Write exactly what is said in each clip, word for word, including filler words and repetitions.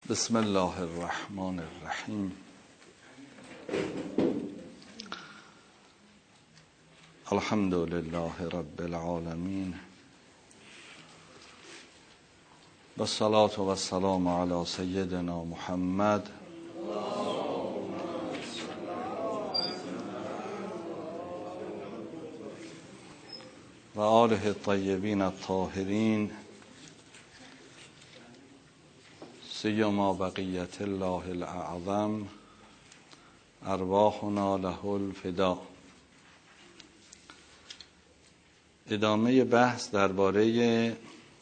بسم الله الرحمن الرحیم. الحمد لله رب العالمین و الصلاة و السلام علی سیدنا محمد و آله الطیبین الطاهرین سیما بقیت الله الاعظم ارواحنا له الفدا. ادامه بحث درباره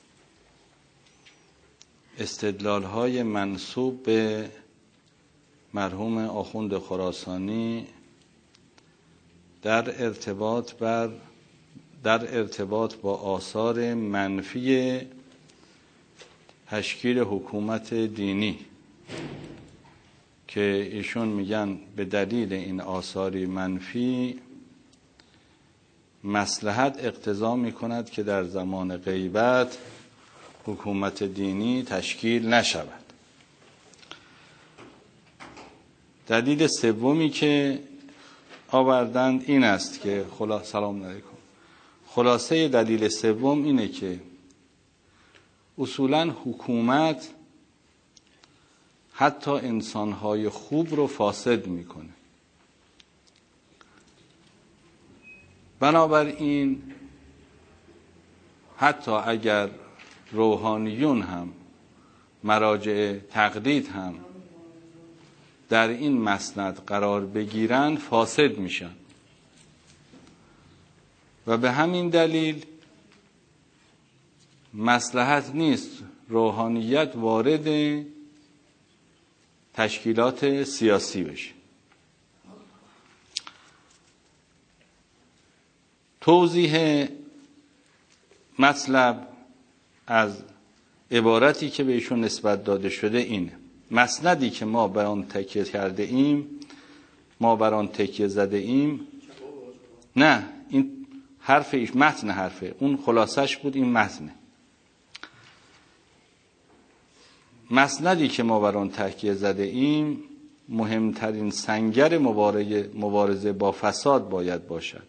استدلال‌های منسوب به مرحوم آخوند خراسانی در ارتباط بر در ارتباط با آثار منفی تشکیل حکومت دینی که ایشون میگن به دلیل این آثاری منفی مصلحت اقتضا میکند که در زمان غیبت حکومت دینی تشکیل نشود. دلیل سومی که آوردند این است که خلاصه سلام علیکم خلاصه دلیل سوم اینه که اصولاً حکومت حتی انسانهای خوب رو فاسد میکنه. بنابراین حتی اگر روحانیون هم مراجع تقلید هم در این مسند قرار بگیرن فاسد میشن و به همین دلیل مصلحت نیست روحانیت وارد تشکیلات سیاسی بشه. توضیح مطلب از عبارتی که به ایشون نسبت داده شده اینه: مسندی که ما بر آن تکیه کرده ایم ما بر آن تکیه زده ایم نه این حرف ایش متن حرفه اون خلاصش بود، این متنه. مسندی که ما بر آن تکیه زده ایم مهمترین سنگر مبارزه با فساد باید باشد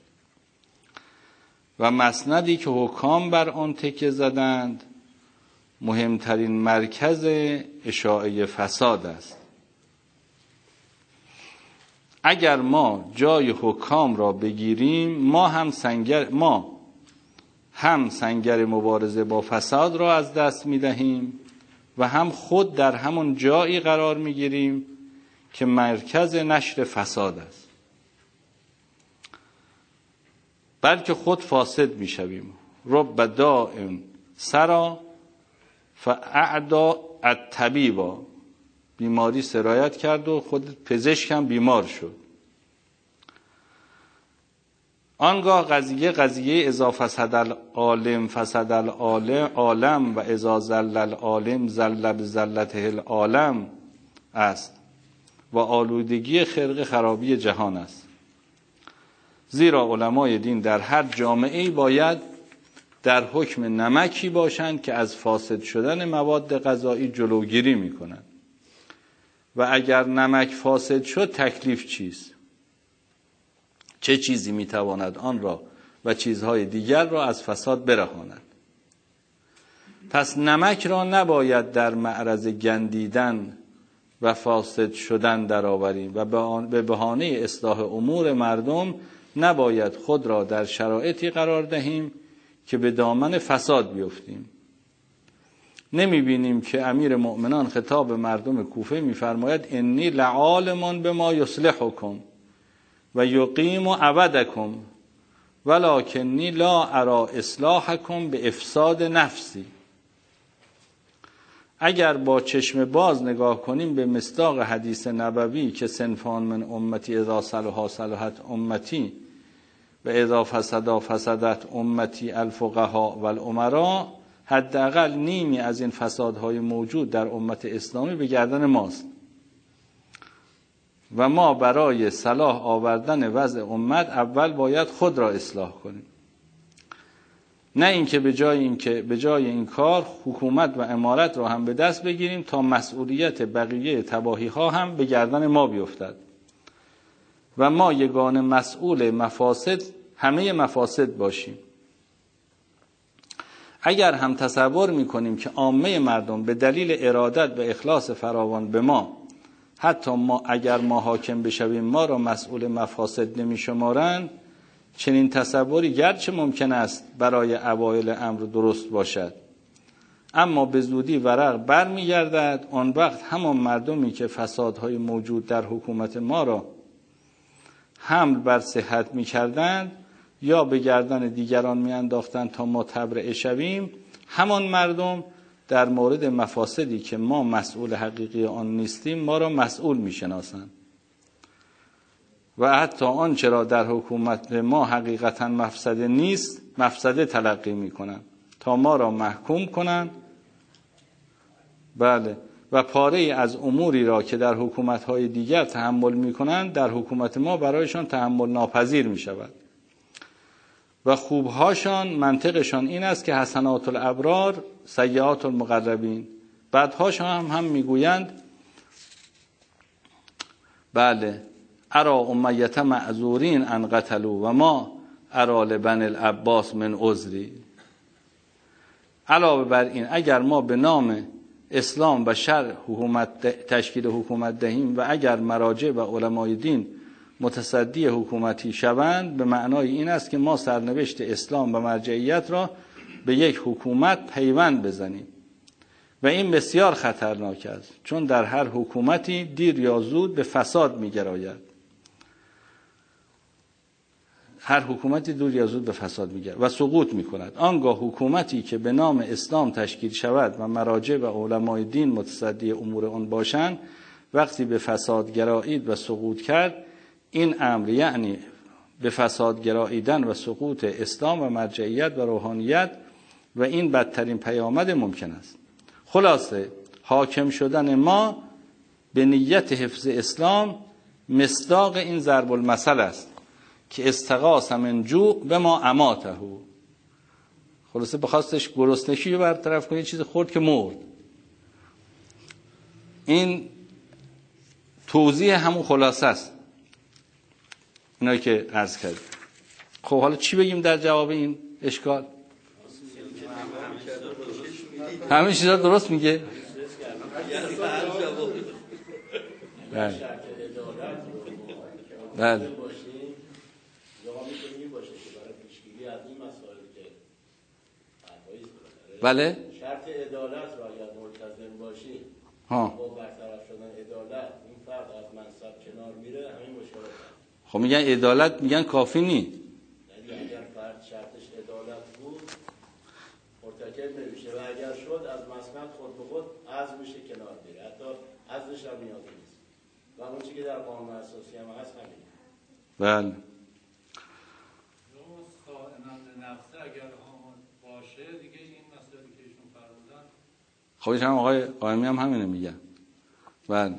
و مسندی که حکام بر آن تکیه زدند مهمترین مرکز اشاعه فساد است. اگر ما جای حکام را بگیریم ما هم سنگر ما هم سنگر مبارزه با فساد را از دست می‌دهیم و هم خود در همون جایی قرار می‌گیریم که مرکز نشر فساد است، بلکه خود فاسد می‌شویم. رب داء سرا فاعدى الطبیبا، بیماری سرایت کرد و خود پزشک هم بیمار شد. آنگاه قضیه قضیه اذا فسد العالم فسد العالم و اذا زل العالم زل بزلته العالم است و آلودگی خرقه خرابی جهان است. زیرا علمای دین در هر جامعه‌ای باید در حکم نمکی باشند که از فاسد شدن مواد غذایی جلوگیری می‌کنند و اگر نمک فاسد شد تکلیف چیست؟ چه چیزی میتواند آن را و چیزهای دیگر را از فساد برهاند؟ پس نمک را نباید در معرض گندیدن و فاسد شدن درآوریم و به بهانه اصلاح امور مردم نباید خود را در شرایطی قرار دهیم که به دامن فساد بیفتیم. نمیبینیم که امیر مؤمنان خطاب مردم کوفه میفرماید انی لعالم بما یصلحکم و یقیم عبدکم ولکنی لا ارى اصلاحکم به افساد نفسی. اگر با چشم باز نگاه کنیم به مصداق حدیث نبوی که صنفان من امتی اذا صلحا صلحت امتی و اذا فسدا فسدت امتی الفقهاء والامراء، حداقل نیمی از این فسادهای موجود در امت اسلامی به گردن ماست و ما برای صلاح آوردن وضع امت اول باید خود را اصلاح کنیم. نه اینکه به جای اینکه به جای این کار حکومت و امارت را هم به دست بگیریم تا مسئولیت بقیه تباهی ها هم به گردن ما بیفتد و ما یگانه مسئول مفاسد همه مفاسد باشیم. اگر هم تصور میکنیم که عامه مردم به دلیل ارادت و اخلاص فراوان به ما، حتی ما اگر ما حاکم بشویم، ما را مسئول مفاسد نمیشمارند، چنین تصوری گرچه ممکن است برای اوایل امر درست باشد، اما به زودی ورق بر میگردد. آن وقت همان مردمی که فسادهای موجود در حکومت ما را حمل بر صحت میکردند یا به گردن دیگران میانداختند تا ما تبرئه شویم، همان مردم در مورد مفاسدی که ما مسئول حقیقی آن نیستیم ما را مسئول میشناسند و حتی آنچه را در حکومت ما حقیقتا مفسده نیست مفسده تلقی میکنند تا ما را محکوم کنند. بله، و پاره ای از اموری را که در حکومت‌های دیگر تحمل میکنند در حکومت ما برایشان تحمل ناپذیر میشود و خوبهاشان منطقشان این است که حسنات الابرار سیئات المقربین. بعدهاشان هم, هم میگویند بله ارا امیت معذورین ان قتلوا و ما ارا لبن العباس من عذری. علاوه بر این اگر ما به نام اسلام و شرع حکومت تشکیل حکومت دهیم و اگر مراجع و علمای دین متصدی حکومتی شوند، به معنای این است که ما سرنوشت اسلام و مرجعیت را به یک حکومت پیوند بزنیم و این بسیار خطرناک است، چون در هر حکومتی دیر یا زود به فساد می‌گراید. هر حکومتی دور یا زود به فساد می‌گراید و سقوط می‌کند. آنگاه حکومتی که به نام اسلام تشکیل شود و مراجع و علمای دین متصدی امور آن باشند، وقتی به فساد گرایید و سقوط کرد، این امر یعنی به فساد گراییدن و سقوط اسلام و مرجعیت و روحانیت و این بدترین پیامد ممکن است. خلاصه حاکم شدن ما به نیت حفظ اسلام مصداق این ضرب المثل است که استغاث من جوع به ما اماته. خلاصه بخواستش گرسنگی رو برطرف کنه، چیز خورد که مرد. این توضیح همون خلاصه است اینایی که عرض کردیم. خب حالا چی بگیم در جواب این اشکال؟ همه چیزا درست میگه؟ بله بله بله شرط عدالت را اگر ملتزم باشی ها با برطرف شدن عدالت این فرد از منصب کنار میره، همین مشکل. خب میگن عدالت، میگن کافی نی. یعنی اگر فرد شرطش عدالت بود مرتکب نمیشه و اگر شد از مسند خود به خود عزل میشه کنار میره، حتی عزلش هم نیازی نیست و اون چیزی که در قانون اساسی هم هست همین. بله خودش هم آقای قائمی هم همینه میگن. بله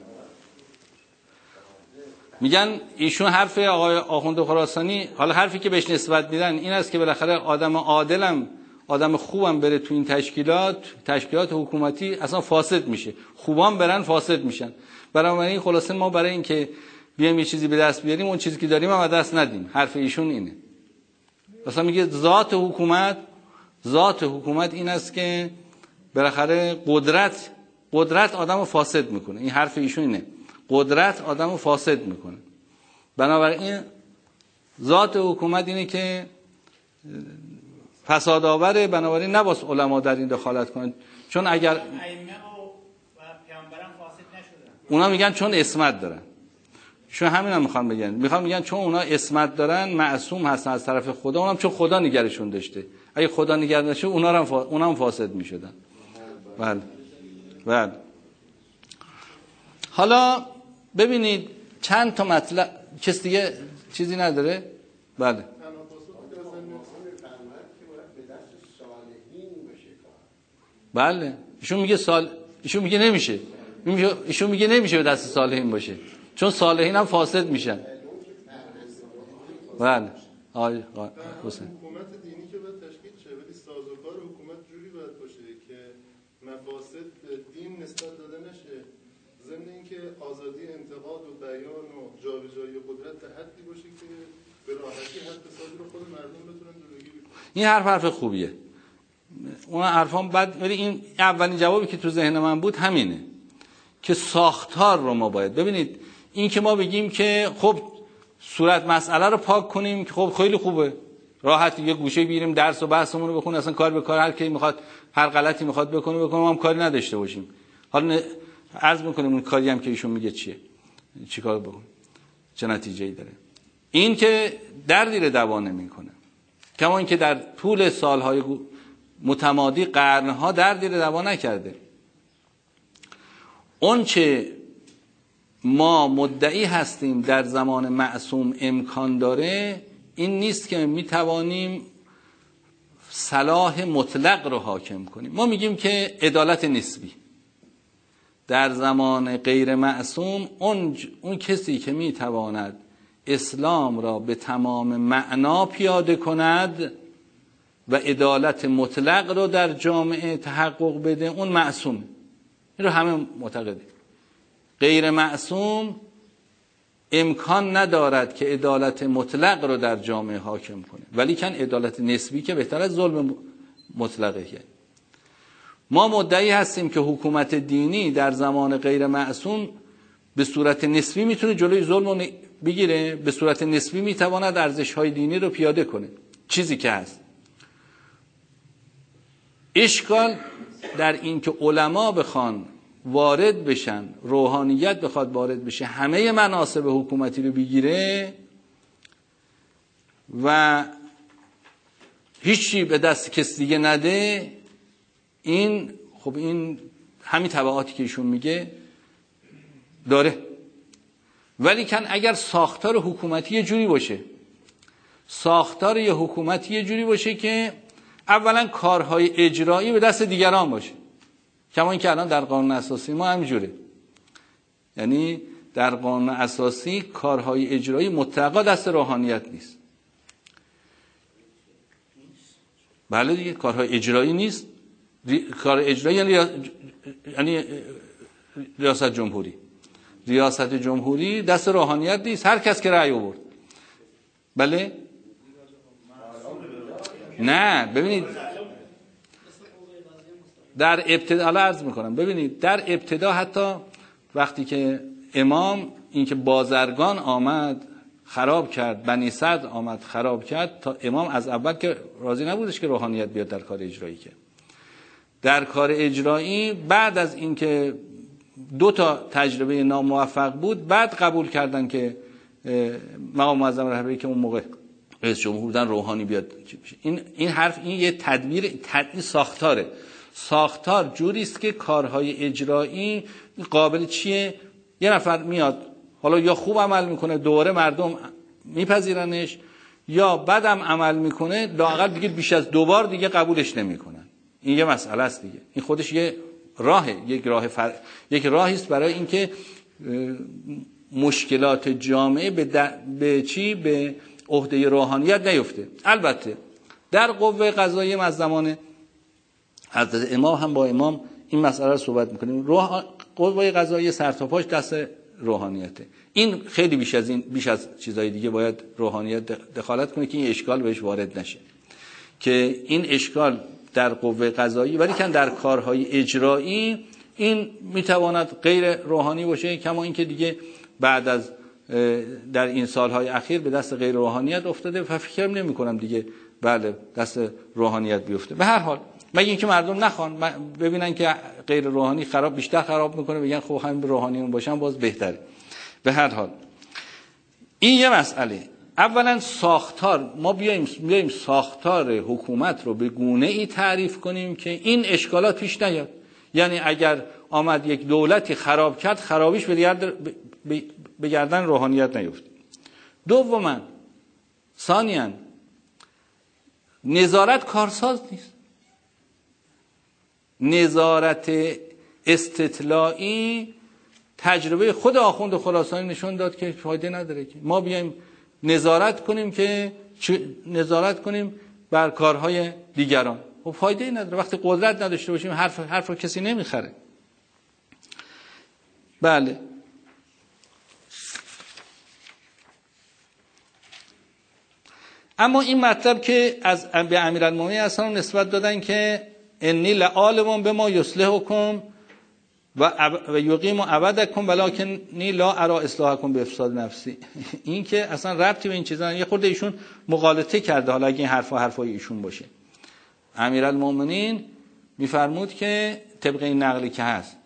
میگن ایشون حرف آقای آخوند خراسانی، حالا حرفی که بهش نسبت میدن این است که بالاخره آدم عادلم آدم خوبم بره تو این تشکیلات تشکیلات حکومتی اصلا فاسد میشه، خوبان برن فاسد میشن. بنابراین خلاصه ما برای اینکه بیایم یه چیزی به دست بیاریم اون چیزی که داریم هم دست ندیم. حرف ایشون اینه. مثلا میگه ذات حکومت ذات حکومت این است که بالاخره قدرت قدرت آدمو فاسد میکنه. این حرف ایشون اینه، قدرت آدمو فاسد میکنه. بنابراین ذات حکومت اینه که فساد آوره. بنابراین نباید علما در این دخالت کنند، چون اگر ائمه و پیامبران فاسد نشدن، اونا میگن چون اسمت دارن. چون همینا میخوان بگن میخوان میگن چون اونا اسمت دارن معصوم هستن از طرف خدا، اونم چون خدا نگرشون داشته. اگه خدا نگه داشته اونا هم فا... اونا هم فاسد میشدن. بله بله. حالا ببینید چند تا مطلب، کس دیگه چیزی نداره؟ بله بله. ایشون میگه سال ایشون میگه نمیشه. ایشون میگه نمیشه به دست صالحین باشه، چون صالحین هم فاسد میشن. بله آقای حسین حکومت دینی که باید تشکیل شه، ولی نسبت داده نشه، ضمن اینکه آزادی انتقاد و بیان و جابجایی قدرت به حدی باشه که به راحتی حد حسابی رو خود مردم بتونن جلوگیری کنن. این حرف حرف خوبیه. اون حرفام بعد، ولی این اولین جوابی که تو ذهن من بود همینه که ساختار رو ما باید ببینید. این که ما بگیم که خب صورت مسئله رو پاک کنیم که خب خیلی خوبه، راحت یه گوشه بیریم درس و بحثمون رو بخونیم، اصلا کار به کار، هر کی میخواد هر غلطی میخواد بکنه بکنه، ما هم کاری نداشته باشیم. حالا عرض میکنیم اون کاری هم که ایشون میگه چیه، چیکار بکنیم، چه نتیجه‌ای داره. این که دردی رو دوا نمیکنه، کما اینکه در طول سالهای متمادی قرنها دردی رو دوا نکرده. اون چه ما مدعی هستیم در زمان معصوم امکان داره این نیست که میتوانیم صلاح مطلق رو حاکم کنیم. ما میگیم که عدالت نسبی در زمان غیر معصوم، اون, اون کسی که میتواند اسلام را به تمام معنا پیاده کند و عدالت مطلق رو در جامعه تحقق بده، اون معصومه. این رو همه معتقده. غیر معصوم امکان ندارد که عدالت مطلق رو در جامعه حاکم کنه، ولی کن عدالت نسبی که بهتر از ظلم مطلقه. که ما مدعی هستیم که حکومت دینی در زمان غیر معصوم به صورت نسبی میتونه جلوی ظلم رو بگیره، به صورت نسبی میتواند ارزش‌های دینی رو پیاده کنه. چیزی که هست اشکال در این که علما بخوان وارد بشن، روحانیت بخواد وارد بشه، همه مناصب حکومتی رو بگیره و هیچی به دست کس دیگه نده، این خب این همین تبعاتی که ایشون میگه داره. ولی کن اگر ساختار حکومتی یه جوری باشه، ساختار یه حکومتی یه جوری باشه که اولا کارهای اجرایی به دست دیگران باشه، کما اینکه الان در قانون اساسی ما همینجوره. یعنی در قانون اساسی کارهای اجرایی مطلقا دست روحانیت نیست. بله دیگه، کارهای اجرایی نیست. ری... کار اجرایی یعنی یعنی ریاست جمهوری. ریاست جمهوری دست روحانیت نیست، هر کس که رأی آورد. بله؟ نه ببینید در ابتدا عرض میکنم، ببینید در ابتدا حتی وقتی که امام اینکه بازرگان آمد خراب کرد، بنی سعد آمد خراب کرد، تا امام از اول که راضی نبودش که روحانیت بیاد در کار اجرایی. که در کار اجرایی بعد از اینکه دو تا تجربه ناموفق بود، بعد قبول کردن که مقام معظم رهبری که اون موقع رئیس جمهور بودن روحانی بیاد. این این حرف این یه تدبیر تدبیر ساختاره. ساختار جوری است که کارهای اجرایی قابل چیه؟ یه نفر میاد حالا یا خوب عمل میکنه دوباره مردم میپذیرنش، یا بدم عمل میکنه لااقل دیگه بیش از دو بار دیگه قبولش نمیکنن. این یه مسئله است دیگه. این خودش یه راهه، یک راه فر... یک راهی است برای اینکه مشکلات جامعه به, د... به چی به عهده روحانیت نیفته. البته در قوه قضاییه از زمان حضرت امام هم با امام این مسئله رو صحبت میکنیم. روح... قوه قضاییه سرتاپاش دست روحانیته. این خیلی بیش از این بیش از چیزهای دیگه باید روحانیت دخالت کنه که این اشکال بهش وارد نشه، که این اشکال در قوه قضاییه ولی کن در کارهای اجرایی این میتواند غیر روحانی باشه، کما اینکه دیگه بعد از در این سالهای اخیر به دست غیر روحانیت افتاده و فکر نمی کنم دیگه بله دست روحانیت بیفته. به هر حال مگه اینکه مردم نخوان ببینن که غیر روحانی خراب بیشتر خراب میکنه، بگن خب همین روحانیون باشن باز بهتره. به هر حال این یه مسئله. اولا ساختار، ما بیایم بیایم ساختار حکومت رو به گونه ای تعریف کنیم که این اشکالات پیش نیاد. یعنی اگر آمد یک دولتی خراب کرد، خرابیش به گردن روحانیت نیفته. دوما ثانیاً نظارت کارساز نیست. نظارت استطلاعی تجربه خود آخوند خراسانی نشون داد که فایده نداره که ما بیایم نظارت کنیم که نظارت کنیم بر کارهای دیگران. خب فایده نداره. وقتی قدرت نداشته باشیم حرف حرف رو کسی نمیخره. بله. اما این مطلب که از به امیرالمومنین اصلا نسبت دادن که انی لعالم بما یصلحکم و یقیم ابدکم ولکنی لا ارى اصلاحکم بافساد نفسی، این که اصلا ربطی به این چیزا، یه خورده ایشون مغالطه کرده. حالا اگه این حرفا حرفای ایشون باشه، امیرالمومنین میفرمود که طبق این نقلی که هست،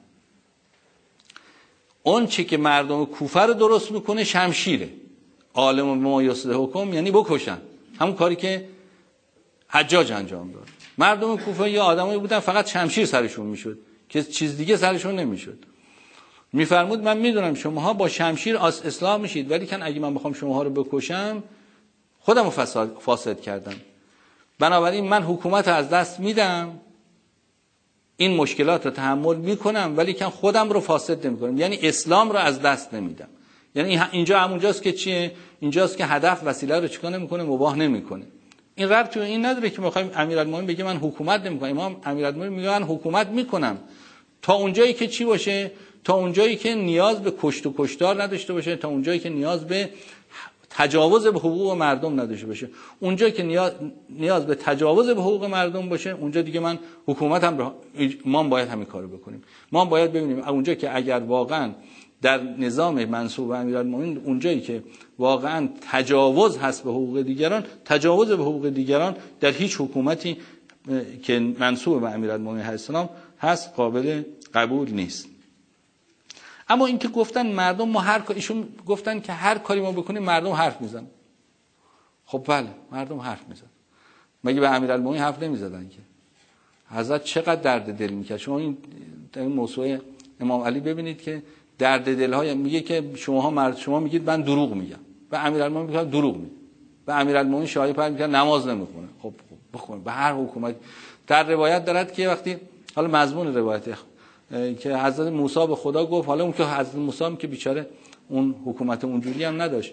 اون چی که مردم کوفه رو درست میکنه شمشیره. عالم بما یصلحکم یعنی بکشن، همون کاری که حجاج انجام داد. مردم کوفه یا آدمایی بودن فقط شمشیر سرشون میشد که چیز دیگه سرشون نمیشد. میفرمود من میدونم شماها با شمشیر اصلاح میشید، ولی کن اگه من بخوام شماها رو بکشم خودمو فساد فاسد کردم. بنابراین من حکومت رو از دست میدم، این مشکلات رو تحمل میکنم، ولی کن خودم رو فاسد نمیکنم، یعنی اسلام رو از دست نمیدم. یعنی اینجا همونجاست که چیه؟ اینجاست که هدف وسیله رو چیکار نمیکنه، مباح نمیکنه. این ربطی این نداره که میخوایم امیرالمومنین بگه من حکومت نمیکنم. امام امیرالمومنین میگه من حکومت میکنم تا اونجایی که چی باشه، تا اونجایی که نیاز به کشت و کشتار نداشته باشه، تا اونجایی که نیاز به تجاوز به حقوق مردم نداشته باشه. اونجایی که نیاز نیاز به تجاوز به حقوق مردم باشه، اونجا دیگه من حکومتم رو ما باید همین کارو بکنیم. ما باید ببینیم اونجا که اگر واقعا در نظام منصوب امیرالمومنین اونجایی که واقعا تجاوز هست به حقوق دیگران، تجاوز به حقوق دیگران در هیچ حکومتی که منصوب به امیرالمومنین علیه السلام هست قابل قبول نیست. اما اینکه گفتن مردم ما هر ایشون گفتن که هر کاری ما بکنیم مردم حرف میزنن. خب بله، مردم حرف میزنن. مگه به امیرالمومنین حرف نمیزدن که؟ حضرت چقدر درد دل میکرد. شما این در این موضوع امام علی ببینید که درد دل‌های میگه که شماها مرد شما میگید من دروغ میگم، به امیرالمومنین میگه دروغ میگه، به امیرالمومنین شایعه پر میگه نماز نمیخونه. خب بخون به هر حکومت. در روایت دارد که وقتی حالا مضمون روایت که حضرت موسی به خدا گفت، حالا اون که حضرت موسی هم که بیچاره اون حکومت اونجوری هم نداشت،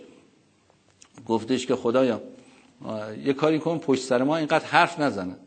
گفتش که خدایا یه کاری کن پشت سر ما اینقدر حرف نزنن.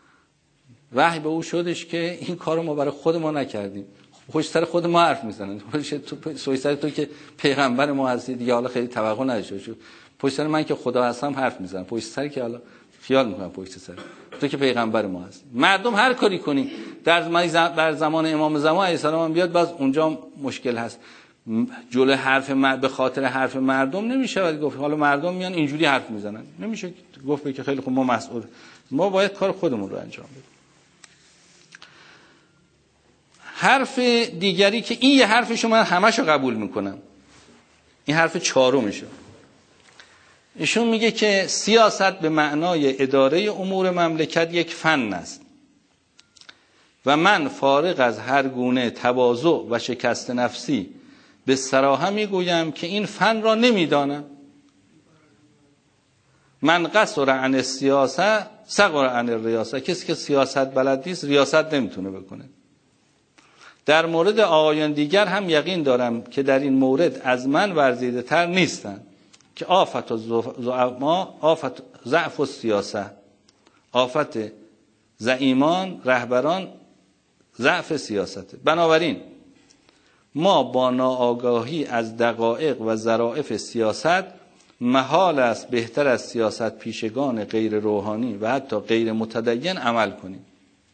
وحی به او شدش که این کارو ما برای خود ما نکردیم، پشت سر خود ما حرف میزنن. پشت سر تو که پیغمبر ما هستی دیگه حالا خیلی توقع نداشته باش. پشت سر من که خدا هستم حرف میزنم، پشت سر که حالا خیال میکنم پشت سر تو که پیغمبر ما هستی. مردم هر کاری کنی در در زمان امام زمان علیه السلام بیاد باز اونجا مشکل هست. جلو حرف به خاطر حرف مردم نمیشه گفت حالا مردم میان اینجوری حرف میزنن، نمیشه گفت که خیلی خوب ما مسئول، ما باید کار خودمون رو انجام بدیم. حرف دیگری که این یه حرفشو من همشو قبول میکنم، این حرف چهارمشو، ایشون میگه که سیاست به معنای اداره امور مملکت یک فن است و من فارغ از هر گونه تواضع و شکست نفسی به صراحت میگویم که این فن را نمیدانم. من قصر عن السیاسه صغر عن الریاسه، کسی که سیاست بلد نیست ریاست نمیتونه بکنه. در مورد آقایان دیگر هم یقین دارم که در این مورد از من ورزیده تر نیستند که آفت و زعما آفت ضعف و سیاسه، آفت زعیمان رهبران ضعف سیاسته. بنابراین ما با ناآگاهی از دقایق و ظرافت سیاست محال است بهتر از سیاست پیشگان غیر روحانی و حتی غیر متدین عمل کنیم.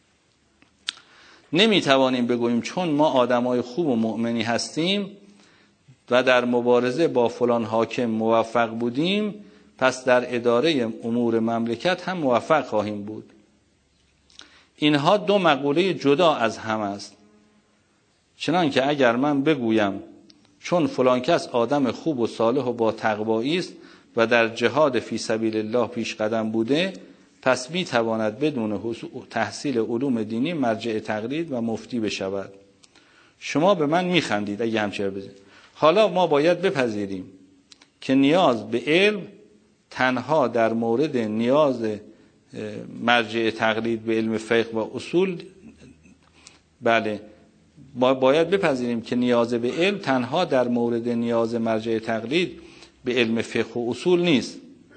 نمیتوانیم بگوییم چون ما آدمای خوب و مؤمنی هستیم و در مبارزه با فلان حاکم موفق بودیم پس در اداره امور مملکت هم موفق خواهیم بود. اینها دو مقوله جدا از هم است. چنانکه اگر من بگویم چون فلان کس آدم خوب و صالح و با تقوایی است و در جهاد فی سبیل الله پیش قدم بوده، پس می تواند بدون تحصیل علوم دینی مرجع تقلید و مفتی بشود. شما به من می خندید اگه همچه بزنید. حالا ما باید بپذیریم که نیاز به علم تنها در مورد نیاز مرجع تقلید به علم فقه و اصول، بله باید بپذیریم که نیاز به علم تنها در مورد نیاز مرجع تقلید به علم فقه و اصول نیست،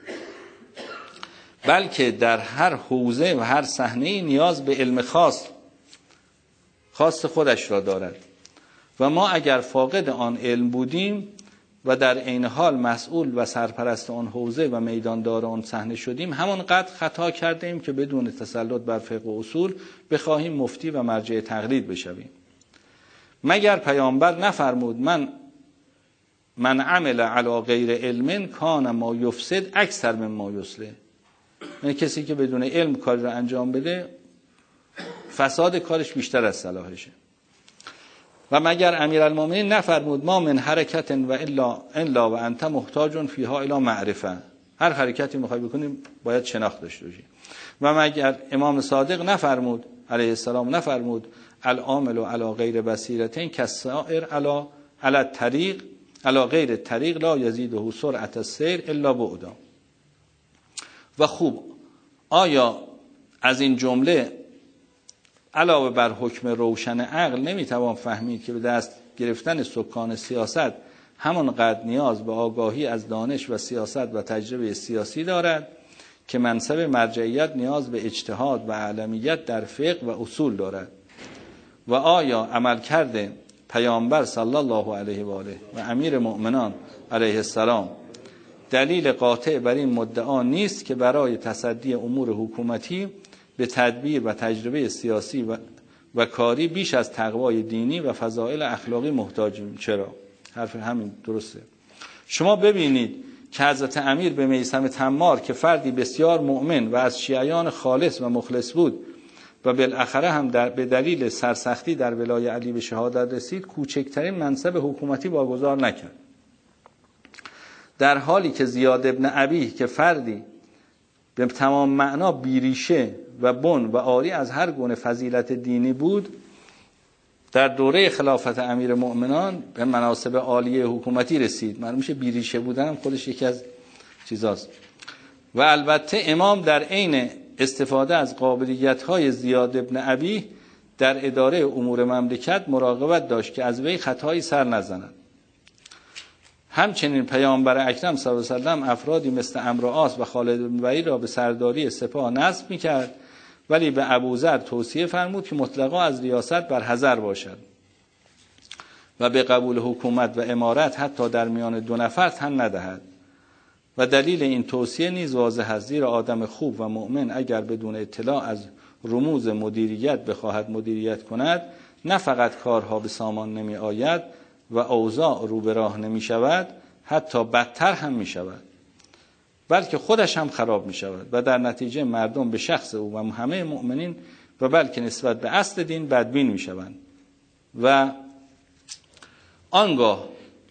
بلکه در هر حوزه و هر صحنه نیاز به علم خاص خاص خودش را دارد. و ما اگر فاقد آن علم بودیم و در عین حال مسئول و سرپرست آن حوزه و میداندار آن صحنه شدیم، همانقدر خطا کرده ایم که بدون تسلط بر فقه و اصول بخواهیم مفتی و مرجع تقلید بشویم. مگر پیامبر نفرمود من من عمل علی غیر علم کان ما یفسد اکثر من ما یصلح؟ یعنی کسی که بدون علم کاری را انجام بده فساد کارش بیشتر از صلاحشه. و مگر امیرالمومنین نفرمود ما من حرکت و الا الا و انت محتاج فیها الی معرفه؟ هر حرکتی میخوای بکنیم باید شناخت داشته باشی. و مگر امام صادق نفرمود علیه السلام نفرمود العامل علی غیر بصیرتین کالسائر علی علی الطریق علی غیر الطریق لا یزیده سرعت السیر الا بعدا؟ و خوب آیا از این جمله علاوه بر حکم روشن عقل نمیتوان فهمید که به دست گرفتن سکان سیاست همانقدر نیاز به آگاهی از دانش و سیاست و تجربه سیاسی دارد که منصب مرجعیت نیاز به اجتهاد و اعلمیت در فقه و اصول دارد؟ و آیا عمل کرده پیامبر صلی الله علیه و آله و امیر مؤمنان علیه السلام دلیل قاطع بر این مدعا نیست که برای تصدی امور حکومتی به تدبیر و تجربه سیاسی و, و کاری بیش از تقوای دینی و فضائل اخلاقی محتاجیم؟ چرا؟ حرف همین درسته. شما ببینید که حضرت امیر به میثم تمار که فردی بسیار مؤمن و از شیعیان خالص و مخلص بود و بالاخره هم در به دلیل سرسختی در ولای علی به شهادت رسید، کوچکترین منصب حکومتی واگذار نکرد، در حالی که زیاد ابن ابی که فردی به تمام معنا بیریشه و بن و عاری از هر گونه فضیلت دینی بود، در دوره خلافت امیر مؤمنان به مناصب عالیه حکومتی رسید. معلوم میشه بیریشه بودن خودش یکی از چیزاست. و البته امام در عین استفاده از قابلیت‌های زیاد ابن ابی در اداره امور مملکت مراقبت داشت که از وی خطایی سر نزند. همچنین پیامبر اکرم صلی الله علیه و سلم افرادی مثل عمرو عاص و خالد بن ولید را به سرداری سپاه نصب می‌کرد، ولی به ابوذر توصیه فرمود که مطلقا از ریاست بر حذر باشد و به قبول حکومت و امارت حتی در میان دو نفر تن ندهد. و دلیل این توصیه نیز واضح است، زیرا آدم خوب و مؤمن اگر بدون اطلاع از رموز مدیریت بخواهد مدیریت کند، نه فقط کارها به سامان نمی آید و اوضاع رو به راه نمی شود، حتی بدتر هم می شود، بلکه خودش هم خراب می شود و در نتیجه مردم به شخص او و همه مؤمنین و بلکه نسبت به اصل دین بدبین می شوند. و آنگاه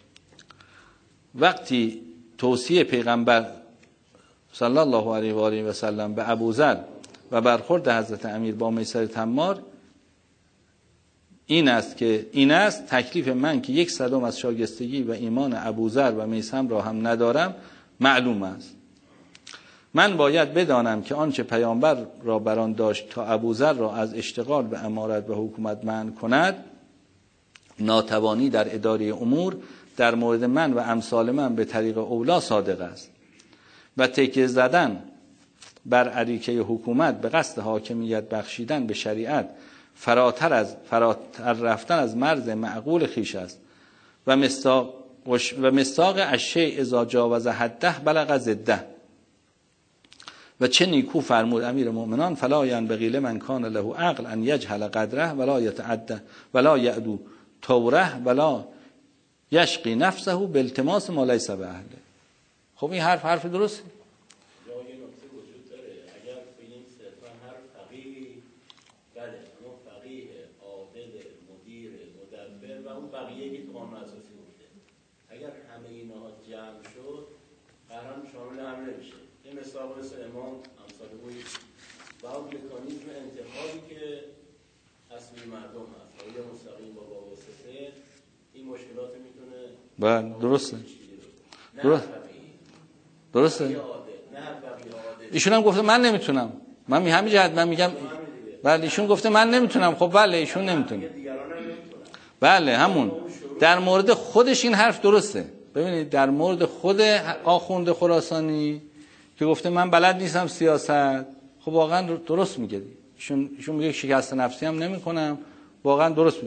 وقتی توصیه پیغمبر صلی الله علیه و آله و سلم به ابوذر و برخورد حضرت امیر با میسر تمار این است که این است تکلیف من که یک صدم از شایستگی و ایمان ابوذر و میثم را هم ندارم معلوم است. من باید بدانم که آنچه پیامبر را بران داشت تا ابوذر را از اشتغال به امارت و حکومت منع کند، ناتوانی در اداره امور در مورد من و امثال من به طریق اولا صادق است و تکیه زدن بر اریکه حکومت به قصد حاکمیت بخشیدن به شریعت فراتر از فراتر رفتن از مرز معقول خیش است و مستاق و مستاق الشیء اذا جاوز حده بلغ ضده. و چه نیکو فرمود امیر مؤمنان فلا ینبغی لمن کان له عقل ان یجهل قدره ولا یتعدى ولا یعدو توره ولا یشقی نفسه بالتماس ما لیس به اهله. خب این حرف حرف درسته. یا یه نکته وجود داره، اگر ببینیم صرفا هر فقیهی، بله اون فقیه عادل مدیر مدبر و اون بقیه که قانون اساسی بوده، اگر همه اینها جمع شد قرار شامل هم نمیشه. این مثال مثل امام امثال بود و اون مکانیزم انتخابی که اصلی مردم هست و یا مستقیم با واسطه این مشکلات میتونه بله درسته درسته درسته ایشون هم گفته من نمیتونم، من می همین جهت من میگم بله ایشون گفته من نمیتونم. خب بله ایشون نمیتونه، بله همون در مورد خودش این حرف درسته. ببینید در مورد خود آخوند خراسانی که گفته من بلد نیستم سیاست، خب واقعا درست میگه. ایشون ایشون میگه شکست نفسی هم نمیکنم، واقعا درست میگه.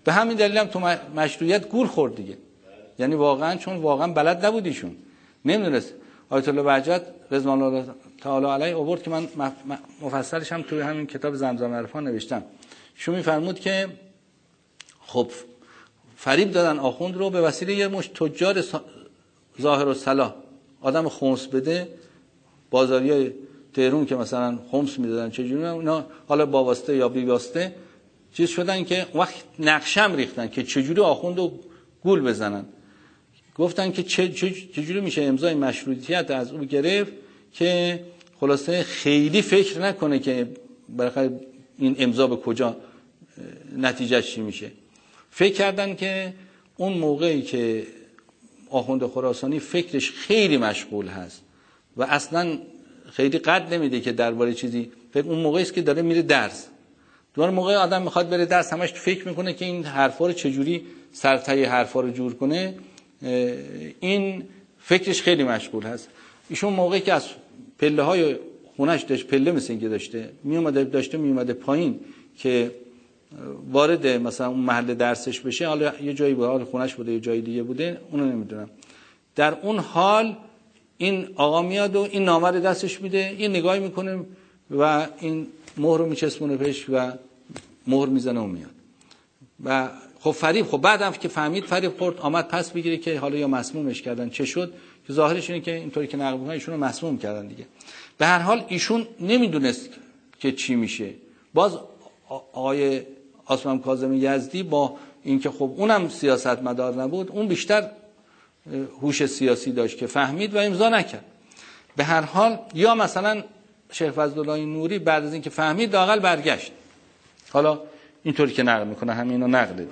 به همین دلیل هم تو مشروعیت گول خورد دیگه. یعنی واقعا چون واقعا بلد نبودیشون، نمیدونست. آیت الله بهجت رضوان الله تعالی علیه آورد که من مفصلش هم توی همین کتاب زمزم عرفان نوشتم. شو میفرمود که خب فریب دادن آخوند رو به وسیله یه مش تجار ظاهر الصلاح، آدم خمس بده، بازاریای تهران که مثلا خمس میدادن چجوری اینا حالا با واسطه یا بی واسطه چیز شدن که وقت نقشم ریختن که چجوری آخوند رو گول بزنن. گفتن که چجوری میشه امضای مشروطیت از او گرفت که خلاصه خیلی فکر نکنه که بالاخره این امضا به کجا نتیجه چی میشه. فکر کردن که اون موقعی که آخوند خراسانی فکرش خیلی مشغول هست و اصلا خیلی قد نمیده که درباره چیزی فکر، اون موقعی است که داره میره درس. دوباره موقع آدم میخواد بره درس همش فکر میکنه که این حرفا رو چجوری سرتای حرفا رو جور کنه، این فکرش خیلی مشغول هست. ایشون موقعی که از پله های خونش داشت، پله مثل اینکه داشته میومده داشته میومده پایین که وارد مثلا اون محل درسش بشه، حالا یه جایی بود، حالا خونش بوده یه جای دیگه بوده، اونو نمیدونم. در اون حال این آقا میاد و این نامه رو دستش میده، یه نگاهی میکنه و این مهر رو میچسبونه پیش و مهر میزنه و میاد. و خب فریب، خب بعدم که فهمید فریب خورد، آمد پس بگیره که حالا یا مسمومش کردن چه شد، که ظاهرش اینه که اینطوری که نقل میکنن ایشون رو مسموم کردن دیگه. به هر حال ایشون نمیدونست که چی میشه. باز آقای عاصم کاظمی یزدی با اینکه خب اونم سیاستمدار نبود، اون بیشتر هوش سیاسی داشت که فهمید و امضا نکرد. به هر حال یا مثلا شیخ فضلالله نوری بعد از اینکه فهمید لااقل برگشت. حالا اینطوری که نقل میکنه همینو نقل دیگه.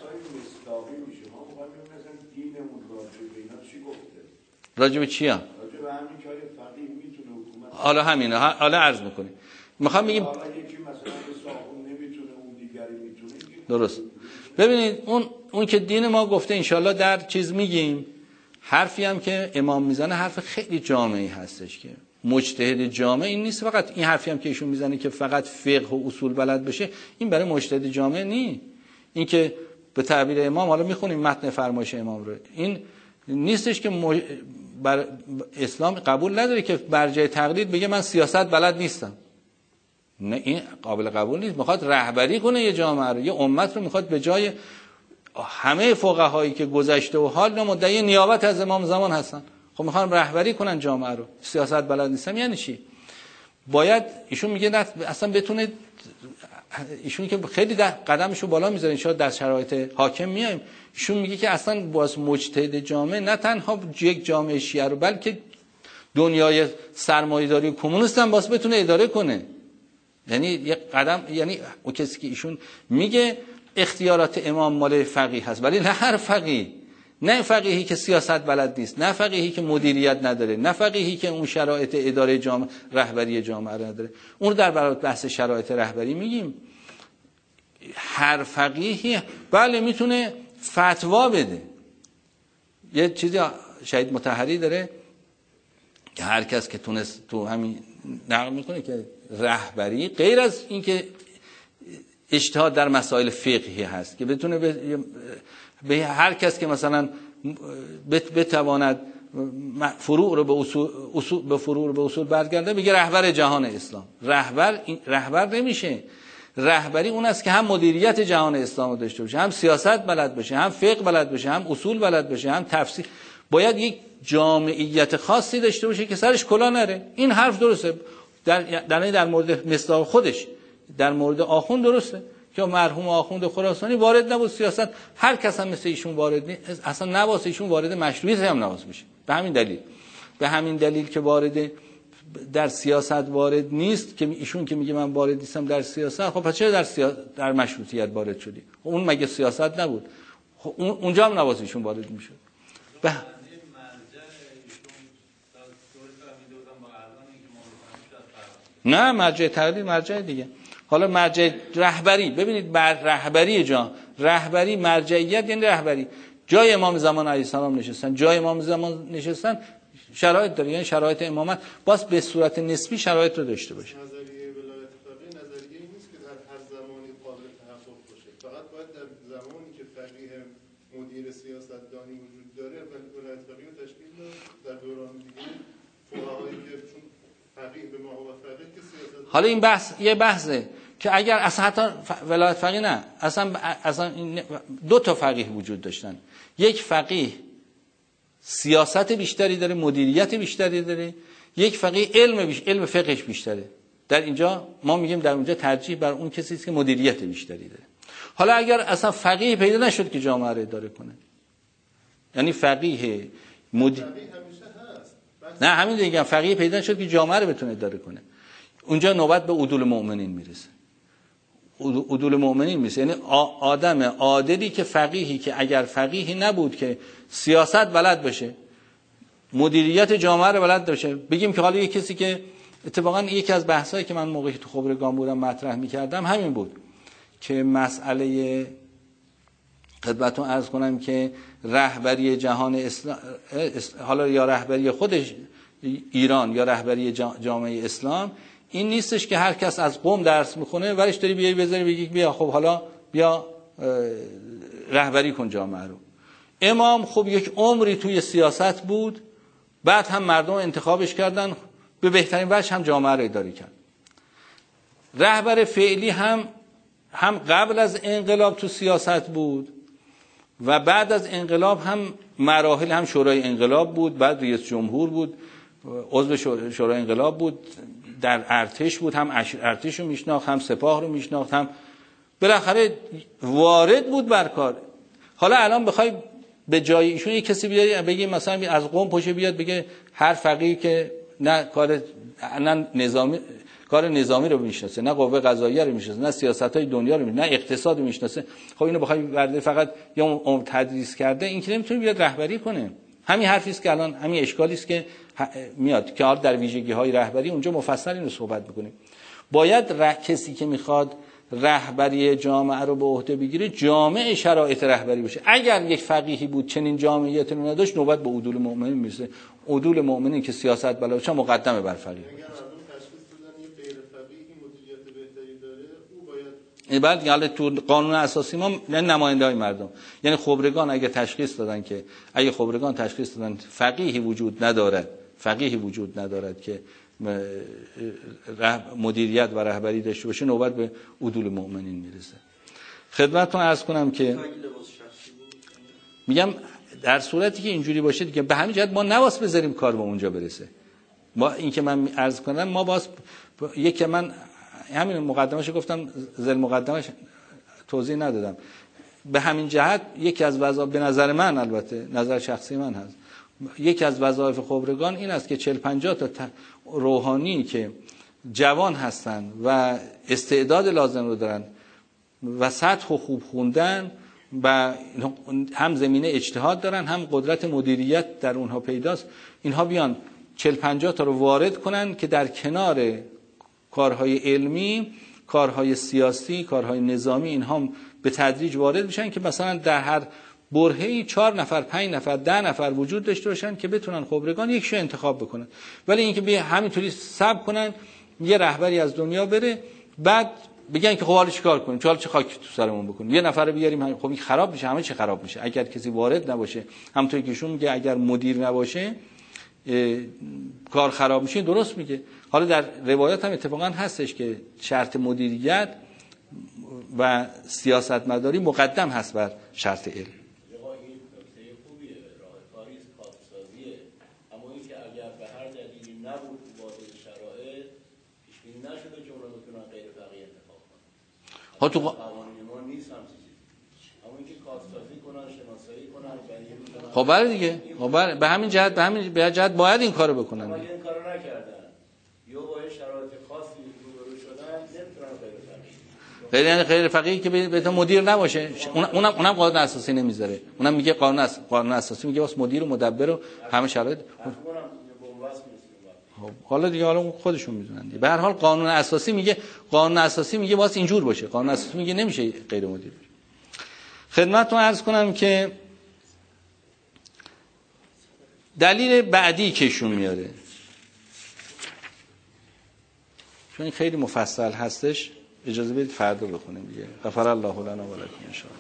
راجع به چیا؟ راجع به همین که فقیه میتونه حکومت. حالا همینه، حالا عرض میکنیم. میخوام بگیم حالا یکی مثلا به صاحب نمیتونه اون دیگری میتونه. درست. ببینید اون اون که دین ما گفته انشالله در چیز میگیم، حرفی هم که امام میزنه حرف خیلی جامعی هستش که مجتهد جامع این نیست. فقط این حرفی هم که ایشون میزنه که فقط فقه و اصول بلد بشه، این برای مجتهد جامع نی. این که به تعبیر امام، حالا میخونیم متن فرمایش امام رو، این نیستش که مج... بر اسلام قبول نداره که برجای تقلید بگه من سیاست بلد نیستم. نه، این قابل قبول نیست. میخواد رهبری کنه یه جامعه رو، یه امت رو میخواد به جای همه فقهایی که گذشته و حال مدعی نیابت از امام زمان هستن، خب میخوان رهبری کنن جامعه رو، سیاست بلد نیستم یعنی چی؟ باید ایشون میگه نه اصلا بتونه، ایشون که خیلی قدمشو بالا میذاره ان شاء الله در شرایط حاکم میایم، ایشون میگه که اصلا باز مجتهد جامعه نه تنها یک جامعه شیعه رو بلکه دنیای سرمایه‌داری و کمونیست هم باز بتونه اداره کنه. یعنی یک قدم، یعنی اون کسی که ایشون میگه اختیارات امام مال فقیه هست، ولی نه هر فقیه، نه فقیهی که سیاست بلد نیست، نه فقیهی که مدیریت نداره، نه فقیهی که اون شرایط اداره جامعه، رهبری جامعه رو نداره. اون در برابر بحث شرایط رهبری میگیم هر فقیهی بله میتونه فتوا بده. یه چیزی شهید مطهری داره که هر کس که تونست تو همین نقل میکنه که رهبری غیر از اینکه اجتهاد در مسائل فقهی هست که بتونه به, به هر کس که مثلا بتواند فروع رو به اصول, اصول به فروع رو به اصول برگرده بگه رهبر جهان اسلام. رهبر رهبر نمیشه. رهبری اون است که هم مدیریت جهان اسلام رو داشته باشه، هم سیاست بلد باشه، هم فقه بلد باشه، هم اصول بلد باشه، هم تفسیر. باید یک جامعیت خاصی داشته باشه که سرش کلا نره. این حرف درسته در در در مورد مصداق خودش، در مورد آخوند درسته که مرحوم آخوند خراسانی وارد نبود سیاست، هر کس هم مثل ایشون وارد نیست، اصلا نواسه ایشون وارد مشروعیت هم نواس میشه. به همین دلیل به همین دلیل که وارد در سیاست وارد نیست، که ایشون که میگه من وارد نیستم در سیاست، خب پس چرا در سیاست در مشروطیت وارد شدی؟ خب اون مگه سیاست نبود؟ خب اونجا هم نواس ایشون وارد میشد. به نه مرجع تقلید مرجع دیگه. حالا مرجع رهبری، ببینید بر رهبری جا رهبری مرجعیت یعنی رهبری. جای امام زمان علیه السلام نشستن، جای امام زمان نشستن شرایط داره، یعنی شرایط امامت باز به صورت نسبی شرایط رو داشته باشه. نظریه ولایت فقیه نظریه نیست که در هر زمانی قابل تحقق باشه، فقط باید در زمانی حالا این بحث یه بحثه که اگر اصلا حتی ولایت فقیه نه، اصلا اصلا دو تا فقیه وجود داشتن. یک فقیه سیاست بیشتری داره، مدیریت بیشتری داره. یک فقیه علم بیش... علم فقهش بیشتره. در اینجا ما میگیم در اونجا ترجیح بر اون کسی است که مدیریت بیشتری داره. حالا اگر اصلا فقیه پیدا نشد که جامعه رو اداره کنه، یعنی فقیه مد... نه همین دیگه، فقیه پیدا نشد که جامعه رو بتونه اداره کنه، اونجا نوبت به عدول مؤمنین میرسه. عدول مؤمنین میرسه یعنی آدم عادلی که فقیهی که اگر فقیهی نبود که سیاست بلد باشه، مدیریت جامعه رو بلد باشه. بگیم که حالا یک کسی که اتفاقا یکی از بحثایی که من موقعی تو خبرگان بودم مطرح میکردم همین بود که مسئله خدمتتون عرض کنم که رهبری جهان اسلام، حالا یا رهبری خودش ایران یا رهبری جامعه اسلام، این نیستش که هر کس از قم درس میخونه ورش داری بیای بذاری بگی بیا خب حالا بیا رهبری کن جامعه رو. امام خب یک عمری توی سیاست بود، بعد هم مردم انتخابش کردن، به بهترین وجه هم جامعه رو اداره کرد. رهبر فعلی هم هم قبل از انقلاب تو سیاست بود و بعد از انقلاب هم مراحل، هم شورای انقلاب بود، بعد رئیس جمهور بود، عضو شورای انقلاب بود، در ارتش بود، هم ارتش رو میشناخت، هم سپاه رو میشناخت، هم بالاخره وارد بود بر کار. حالا الان بخوای به جای ایشون یک کسی بیاری بگی مثلا از قم پشه بیاد بگه هر فقیهی که نه کار نه نظامی کار نظامی رو میشناسه، نه قوه قضاییه رو میشناسه، نه سیاست‌های دنیا رو میشناسه، نه اقتصاد رو میشناسه، خب اینو بخوای ورده فقط یا اون تدریس کرده، این که نمیتونه بیاد رهبری کنه. همین حرفی است که الان همین اشکالی است که میاد که حالا در ویژگی‌های رهبری اونجا مفصل اینو صحبت می‌کنیم. باید ر... کسی که میخواد رهبری جامعه رو به عهده بگیره جامعه شرایط رهبری باشه. اگر یک فقیهی بود چنین جامعیتی رو نداشت نوبت به عدول مؤمنین میرسه. عدول مؤمنین که سیاست بلد باشه مقدمه بر فقیه. بعد حالا تو قانون اساسی ما نماینده‌های مردم، یعنی خبرگان اگه تشخیص دادن که اگه خبرگان تشخیص دادن فقیهی وجود ندارد، فقیهی وجود ندارد که مدیریت و رهبری داشته باشه نوبت به عدول مؤمنین میرسه. خدمتتون عرض کنم که میگم در صورتی که اینجوری باشه دیگه به همین جهت ما نواس بذاریم کار به اونجا برسه. ما این که من عرض کنم ما باز یک من همین مقدمه‌اش گفتم، زل مقدمه‌اش توضیح ندادم. به همین جهت یکی از وظایف به نظر من، البته نظر شخصی من هست، یکی از وظایف خبرگان این است که چهل پنجاه تا روحانی که جوان هستند و استعداد لازم رو دارن و سطح خوب خوندن و هم زمینه اجتهاد دارن هم قدرت مدیریت در اونها پیداست، اینها بیان چهل پنجاه تا رو وارد کنن که در کنار کارهای علمی، کارهای سیاسی، کارهای نظامی اینها به تدریج وارد بشن که مثلا در هر برهه‌ای چهار نفر، پنج نفر، ده نفر وجود داشته باشن که بتونن خبرگان یکشو انتخاب بکنن. ولی اینکه بیا همینطوری سب کنن یه رهبری از دنیا بره بعد بگن که خب حالا چیکار کنیم؟ چه چه خاکی تو سرمون بکنیم؟ یه نفر رو بیاریم خب این خراب میشه، همه چی خراب میشه. اگر کسی وارد نباشه، همونطوری که ایشون میگه اگر مدیر نباشه کار خراب میشه، درست میگه. حالا در روایات هم اتفاقا هستش که شرط مدیریت و سیاست مداری مقدم هست بر شرط علم. ها تو قوانین ما نیست هم چیزی. اما اینکه کارسازی کنن، شناسایی کنن، خب بله دیگه. خب به همین جهت به همین جهت باید این کارو بکنن. اما این کارو نکردن. یا با شرایط خاصی روبرو شدن نمیتونن غیر فقیه. غیر یعنی غیر فقیهی که به تو مدیر نباشه، اونم اونم قانون اساسی نمیذاره. اونم میگه قانون اس قانون اساسی میگه واسه مدیر و مدبر و همه شرایط. حالا دیگه حالا خودشون میدونن. به هر حال قانون اساسی میگه قانون اساسی میگه واسه اینجور باشه. قانون اساسی میگه نمیشه غیر مدیر باشه. خدمتتون عرض کنم که دلیل بعدی کهشون میاره، چون خیلی مفصل هستش، اجازه بدید فردا بخونیم دیگه. غفر الله لنا و لکم ان شاء الله.